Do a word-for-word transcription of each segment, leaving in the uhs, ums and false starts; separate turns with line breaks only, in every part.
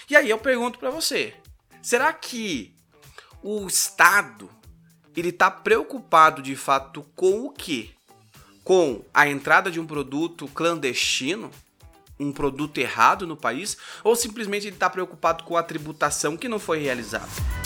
E aí eu pergunto para você, será que o Estado ele está preocupado de fato com o quê? Com a entrada de um produto clandestino? Um produto errado no país? Ou simplesmente ele está preocupado com a tributação que não foi realizada?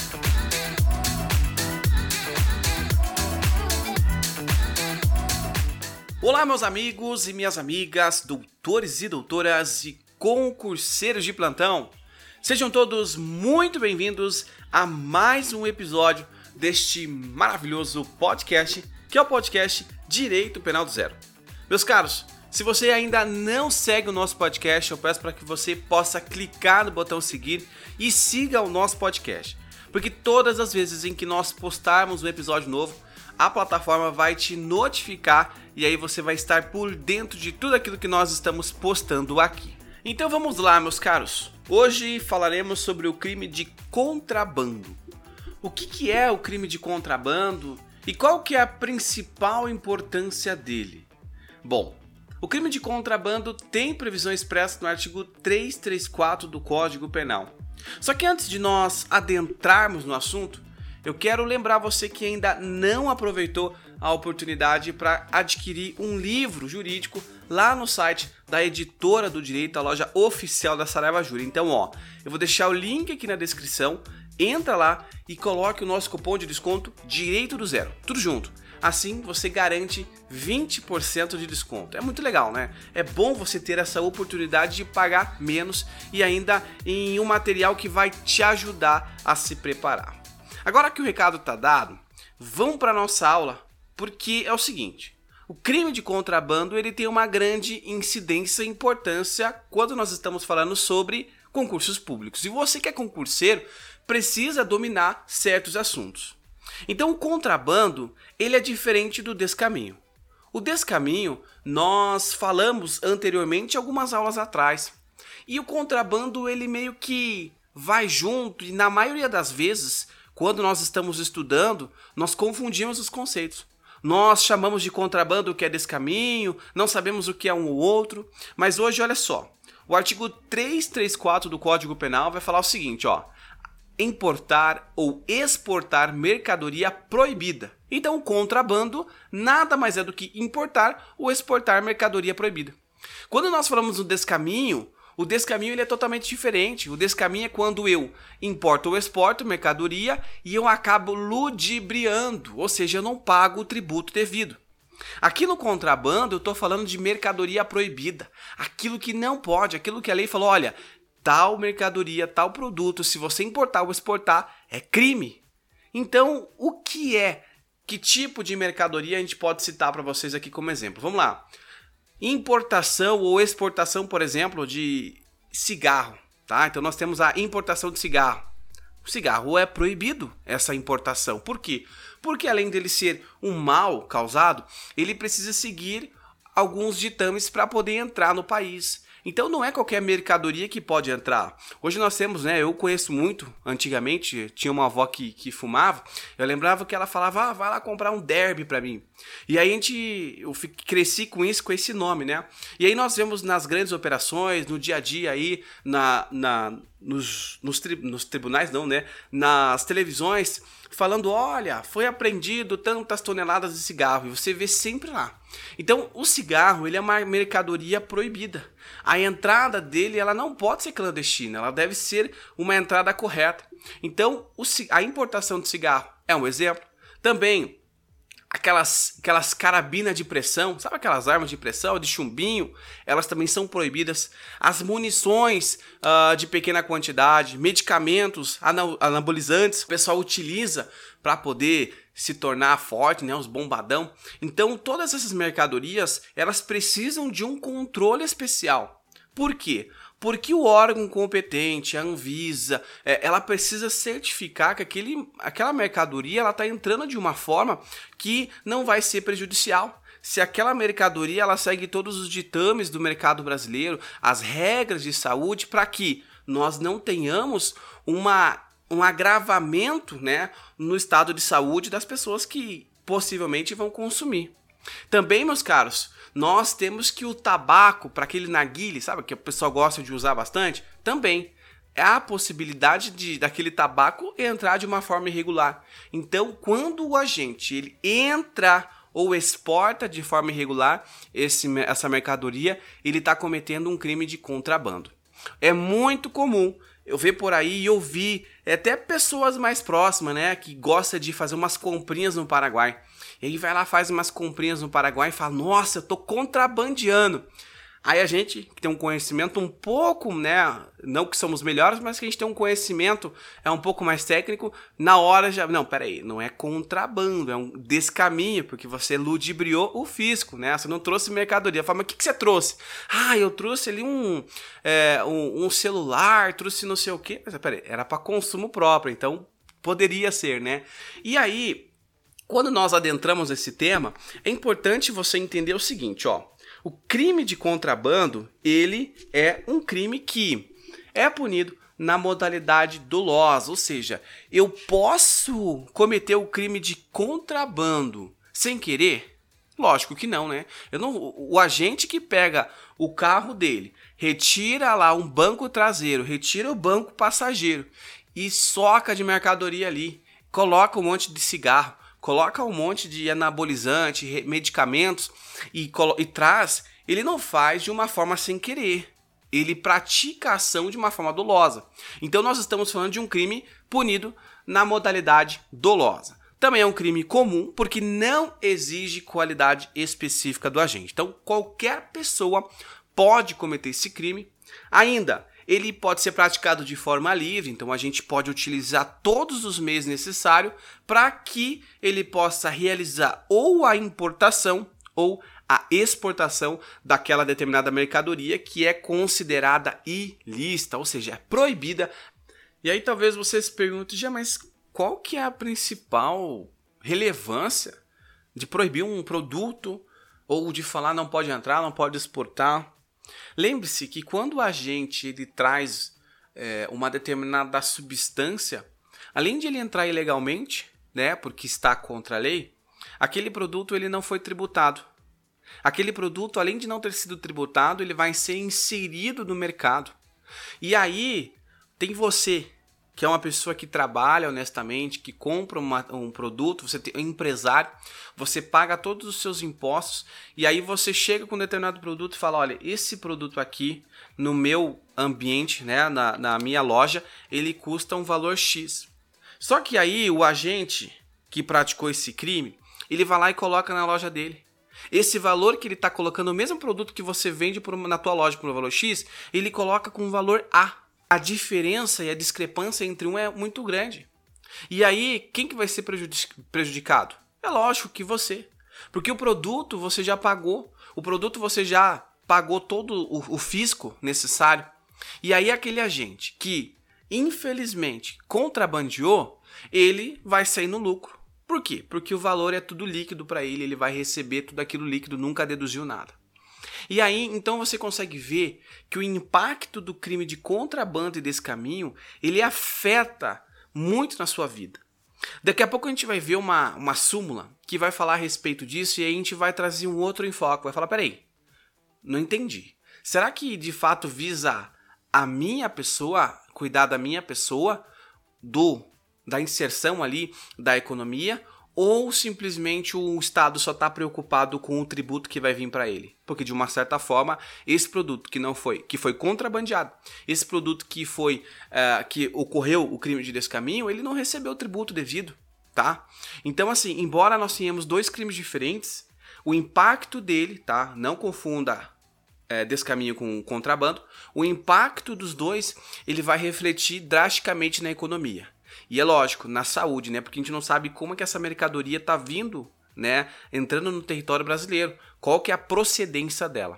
Olá, meus amigos e minhas amigas, doutores e doutoras e concurseiros de plantão. Sejam todos muito bem-vindos a mais um episódio deste maravilhoso podcast, que é o podcast Direito Penal do Zero. Meus caros, se você ainda não segue o nosso podcast, eu peço para que você possa clicar no botão seguir e siga o nosso podcast. Porque todas as vezes em que nós postarmos um episódio novo, a plataforma vai te notificar e aí você vai estar por dentro de tudo aquilo que nós estamos postando aqui. Então vamos lá, meus caros. Hoje falaremos sobre o crime de contrabando. O que, que é o crime de contrabando e qual que é a principal importância dele? Bom, o crime de contrabando tem previsões expressas no artigo trezentos e trinta e quatro do Código Penal. Só que antes de nós adentrarmos no assunto, eu quero lembrar você que ainda não aproveitou a oportunidade para adquirir um livro jurídico lá no site da Editora do Direito, a loja oficial da Saraiva Júri. Então, ó, eu vou deixar o link aqui na descrição, entra lá e coloque o nosso cupom de desconto Direito do Zero, tudo junto. Assim você garante vinte por cento de desconto. É muito legal, né? É bom você ter essa oportunidade de pagar menos e ainda em um material que vai te ajudar a se preparar. Agora que o recado está dado, vamos para a nossa aula, porque é o seguinte, o crime de contrabando ele tem uma grande incidência e importância quando nós estamos falando sobre concursos públicos. E você que é concurseiro precisa dominar certos assuntos. Então o contrabando ele é diferente do descaminho. O descaminho nós falamos anteriormente algumas aulas atrás. E o contrabando ele meio que vai junto e na maioria das vezes quando nós estamos estudando, nós confundimos os conceitos. Nós chamamos de contrabando o que é descaminho, não sabemos o que é um ou outro. Mas hoje, olha só, o artigo trezentos e trinta e quatro do Código Penal vai falar o seguinte, ó. Importar ou exportar mercadoria proibida. Então, o contrabando nada mais é do que importar ou exportar mercadoria proibida. Quando nós falamos do descaminho, o descaminho ele é totalmente diferente. O descaminho é quando eu importo ou exporto mercadoria e eu acabo ludibriando, ou seja, eu não pago o tributo devido. Aqui no contrabando eu estou falando de mercadoria proibida, aquilo que não pode, aquilo que a lei falou, olha, tal mercadoria, tal produto, se você importar ou exportar, é crime. Então, o que é? Que tipo de mercadoria a gente pode citar para vocês aqui como exemplo? Vamos lá. Importação ou exportação, por exemplo, de cigarro, tá? Então nós temos a importação de cigarro. O cigarro é proibido, essa importação. Por quê? Porque além dele ser um mal causado, ele precisa seguir alguns ditames para poder entrar no país. Então não é qualquer mercadoria que pode entrar. Hoje nós temos, né, eu conheço muito, antigamente tinha uma avó que, que fumava, eu lembrava que ela falava, ah, vai lá comprar um derby pra mim. E aí a gente, eu cresci com isso, com esse nome, né? E aí nós vemos nas grandes operações, no dia a dia aí, na, na, nos, nos, tri, nos tribunais não, né, nas televisões, falando, olha, foi apreendido tantas toneladas de cigarro, e você vê sempre lá. Então, o cigarro, ele é uma mercadoria proibida. A entrada dele, ela não pode ser clandestina, ela deve ser uma entrada correta. Então, o, a importação de cigarro é um exemplo. Também, aquelas, aquelas carabinas de pressão, sabe aquelas armas de pressão, de chumbinho? Elas também são proibidas. As munições uh, de pequena quantidade, medicamentos anabolizantes, o pessoal utiliza para poder se tornar forte, né, os bombadão. Então, todas essas mercadorias, elas precisam de um controle especial. Por quê? Porque o órgão competente, a Anvisa, é, ela precisa certificar que aquele, aquela mercadoria está entrando de uma forma que não vai ser prejudicial. Se aquela mercadoria ela segue todos os ditames do mercado brasileiro, as regras de saúde, para que nós não tenhamos uma um agravamento, né, no estado de saúde das pessoas que possivelmente vão consumir. Também, meus caros, nós temos que o tabaco, para aquele narguile, sabe, que o pessoal gosta de usar bastante, também há a possibilidade de daquele tabaco entrar de uma forma irregular. Então, quando o agente ele entra ou exporta de forma irregular esse, essa mercadoria, ele está cometendo um crime de contrabando. É muito comum eu ver por aí e ouvir até pessoas mais próximas, né, que gosta de fazer umas comprinhas no Paraguai. E aí vai lá, faz umas comprinhas no Paraguai e fala, nossa, eu tô contrabandeando. Aí a gente que tem um conhecimento um pouco, né, não que somos melhores, mas que a gente tem um conhecimento é um pouco mais técnico, na hora já, não, peraí, não é contrabando, é um descaminho, porque você ludibriou o fisco, né, você não trouxe mercadoria. Fala, mas o que, que você trouxe? Ah, eu trouxe ali um, é, um, um celular, trouxe não sei o quê, mas peraí, era para consumo próprio, então poderia ser, né, e aí, quando nós adentramos esse tema, é importante você entender o seguinte, ó, o crime de contrabando, ele é um crime que é punido na modalidade dolosa, ou seja, eu posso cometer o crime de contrabando sem querer? Lógico que não, né? Eu não, o, o agente que pega o carro dele, retira lá um banco traseiro, retira o banco passageiro e soca de mercadoria ali, coloca um monte de cigarro, coloca um monte de anabolizante, medicamentos e, e traz, ele não faz de uma forma sem querer. Ele pratica a ação de uma forma dolosa. Então nós estamos falando de um crime punido na modalidade dolosa. Também é um crime comum porque não exige qualidade específica do agente. Então qualquer pessoa pode cometer esse crime. Ainda, ele pode ser praticado de forma livre, então a gente pode utilizar todos os meios necessários para que ele possa realizar ou a importação ou a exportação daquela determinada mercadoria que é considerada ilícita, ou seja, é proibida. E aí talvez você se pergunte, já, mas qual que é a principal relevância de proibir um produto ou de falar não pode entrar, não pode exportar? Lembre-se que quando o agente ele traz é, uma determinada substância, além de ele entrar ilegalmente, né, porque está contra a lei, aquele produto ele não foi tributado. Aquele produto, além de não ter sido tributado, ele vai ser inserido no mercado. E aí tem você, que é uma pessoa que trabalha honestamente, que compra uma, um produto, você é um empresário, você paga todos os seus impostos e aí você chega com um determinado produto e fala, olha, esse produto aqui no meu ambiente, né, na, na minha loja, ele custa um valor X. Só que aí o agente que praticou esse crime, ele vai lá e coloca na loja dele. Esse valor que ele está colocando, o mesmo produto que você vende por uma, na tua loja por um valor X, ele coloca com um valor A. A diferença e a discrepância entre um é muito grande. E aí, quem que vai ser prejudicado? É lógico que você. Porque o produto você já pagou. O produto você já pagou todo o, o fisco necessário. E aí aquele agente que, infelizmente, contrabandeou, ele vai sair no lucro. Por quê? Porque o valor é tudo líquido para ele, ele vai receber tudo aquilo líquido, nunca deduziu nada. E aí, então você consegue ver que o impacto do crime de contrabando e descaminho, ele afeta muito na sua vida. Daqui a pouco a gente vai ver uma, uma súmula que vai falar a respeito disso e aí a gente vai trazer um outro enfoque. Vai falar, peraí, não entendi. Será que de fato visa a minha pessoa, cuidar da minha pessoa, do, da inserção ali da economia, ou simplesmente o Estado só está preocupado com o tributo que vai vir para ele? Porque de uma certa forma, esse produto que não foi, que foi contrabandeado, esse produto que foi, uh, que ocorreu o crime de descaminho, ele não recebeu o tributo devido, tá? Então assim, embora nós tenhamos dois crimes diferentes, o impacto dele, tá? Não confunda é, descaminho com contrabando, o impacto dos dois, ele vai refletir drasticamente na economia. E é lógico, na saúde, né? Porque a gente não sabe como é que essa mercadoria está vindo, né? Entrando no território brasileiro. Qual que é a procedência dela.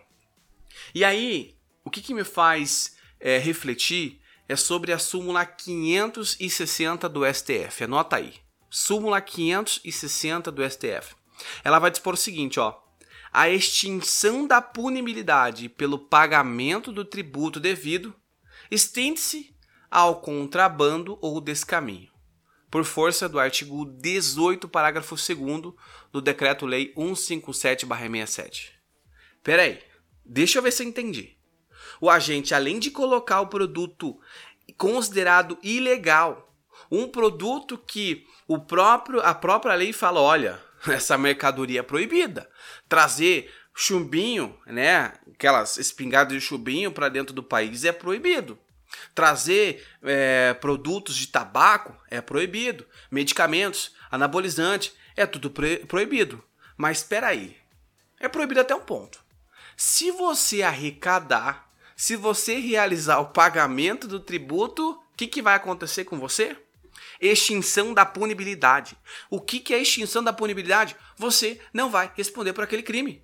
E aí, o que, que me faz é, refletir é sobre a súmula quinhentos e sessenta do S T F. Anota aí. Súmula quinhentos e sessenta do S T F. Ela vai dispor o seguinte, ó. A extinção da punibilidade pelo pagamento do tributo devido estende-se ao contrabando ou descaminho, por força do artigo dezoito, parágrafo segundo do Decreto-Lei cento e cinquenta e sete barra sessenta e sete. Pera aí, deixa eu ver se eu entendi. O agente, além de colocar o produto considerado ilegal. Um produto que o próprio, a própria lei fala, olha, essa mercadoria é proibida. Trazer chumbinho, né, aquelas espingardas de chumbinho para dentro do país é proibido. Trazer é, produtos de tabaco é proibido. Medicamentos, anabolizante, é tudo proibido. Mas espera aí, é proibido até um ponto. Se você arrecadar, se você realizar o pagamento do tributo, o que, que vai acontecer com você? Extinção da punibilidade. O que, que é extinção da punibilidade? Você não vai responder por aquele crime.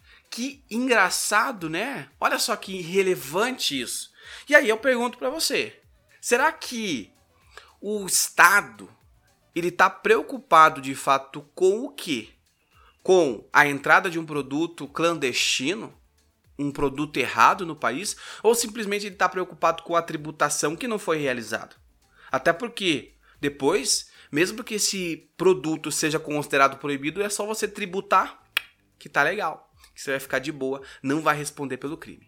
Que engraçado, né? Olha só que irrelevante isso. E aí eu pergunto para você, será que o Estado ele está preocupado de fato com o quê? Com a entrada de um produto clandestino? Um produto errado no país? Ou simplesmente ele está preocupado com a tributação que não foi realizada? Até porque depois, mesmo que esse produto seja considerado proibido, é só você tributar que tá legal, que você vai ficar de boa, não vai responder pelo crime.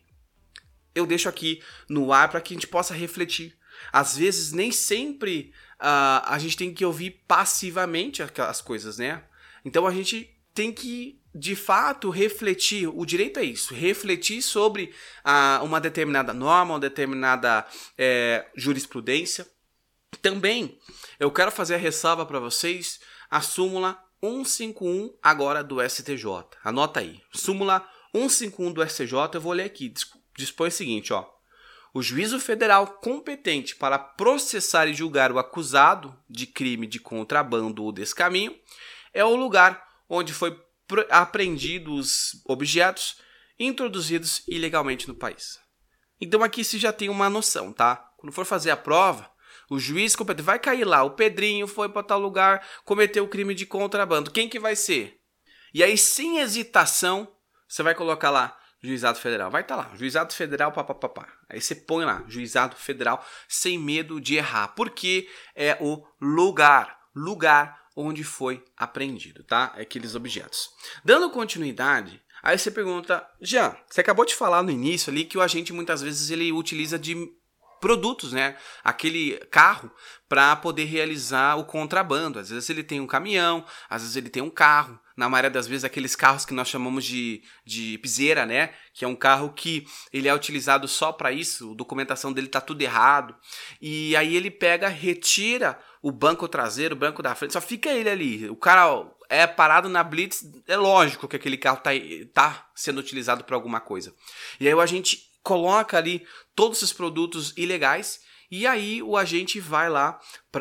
Eu deixo aqui no ar para que a gente possa refletir. Às vezes, nem sempre uh, a gente tem que ouvir passivamente as coisas, né? Então, a gente tem que, de fato, refletir. O direito é isso, refletir sobre uh, uma determinada norma, uma determinada é, jurisprudência. Também, eu quero fazer a ressalva para vocês, a súmula cento e cinquenta e um agora do S T J. Anota aí. Súmula cento e cinquenta e um do S T J, eu vou ler aqui. Dispõe o seguinte, ó. O juízo federal competente para processar e julgar o acusado de crime de contrabando ou descaminho é o lugar onde foi apreendidos os objetos introduzidos ilegalmente no país. Então aqui você já tem uma noção, tá? Quando for fazer a prova, o juiz competente vai cair lá, o Pedrinho foi para tal lugar, cometeu o crime de contrabando. Quem que vai ser? E aí, sem hesitação, você vai colocar lá, Juizado Federal. Vai estar tá lá, Juizado Federal, papapá. Aí você põe lá, Juizado Federal, sem medo de errar. Porque é o lugar, lugar onde foi apreendido, tá? Aqueles objetos. Dando continuidade, aí você pergunta, Jean, você acabou de falar no início ali que o agente muitas vezes ele utiliza de produtos, né? Aquele carro para poder realizar o contrabando. Às vezes ele tem um caminhão, às vezes ele tem um carro. Na maioria das vezes aqueles carros que nós chamamos de, de piseira, né? Que é um carro que ele é utilizado só para isso, a documentação dele tá tudo errado. E aí ele pega, retira o banco traseiro, o banco da frente, só fica ele ali. O cara é parado na blitz, é lógico que aquele carro tá, tá sendo utilizado para alguma coisa. E aí o agente coloca ali todos esses produtos ilegais e aí o agente vai lá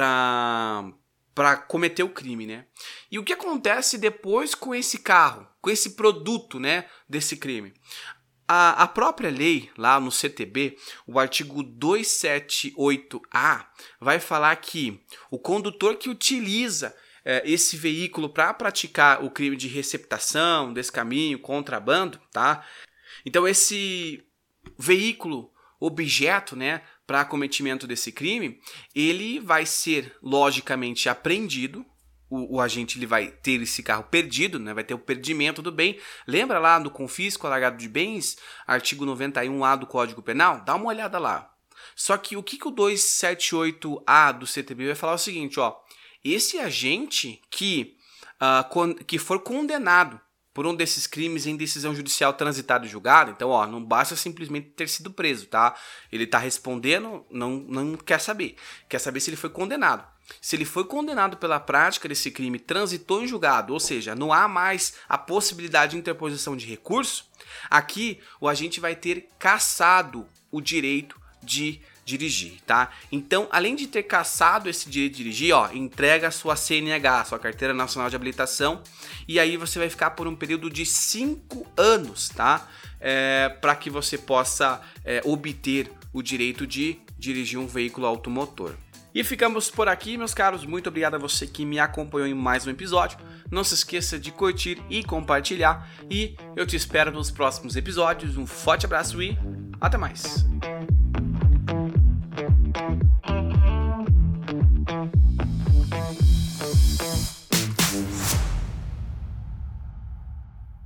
para para cometer o crime, né? E o que acontece depois com esse carro, com esse produto, né, desse crime? A, a própria lei, lá no C T B, o artigo duzentos e setenta e oito A, vai falar que o condutor que utiliza é, esse veículo para praticar o crime de receptação, descaminho, contrabando, tá? Então esse veículo, objeto, né, para cometimento desse crime, ele vai ser logicamente apreendido. O, o agente ele vai ter esse carro perdido, né, vai ter o perdimento do bem. Lembra lá do confisco, alargado de bens, artigo noventa e um A do Código Penal? Dá uma olhada lá. Só que o que, que o duzentos e setenta e oito A do C T B vai falar é o seguinte, ó, esse agente que, uh, con- que for condenado por um desses crimes em decisão judicial transitada e julgada, então, ó, não basta simplesmente ter sido preso, tá? Ele tá respondendo, não, não quer saber. Quer saber se ele foi condenado. Se ele foi condenado pela prática desse crime, transitou em julgado, ou seja, não há mais a possibilidade de interposição de recurso, aqui o agente vai ter cassado o direito de dirigir, tá? Então, além de ter cassado esse direito de dirigir, ó, entrega a sua C N H, sua Carteira Nacional de Habilitação, e aí você vai ficar por um período de cinco anos, tá? É, para que você possa é, obter o direito de dirigir um veículo automotor. E ficamos por aqui, meus caros. Muito obrigado a você que me acompanhou em mais um episódio. Não se esqueça de curtir e compartilhar. E eu te espero nos próximos episódios. Um forte abraço e até mais!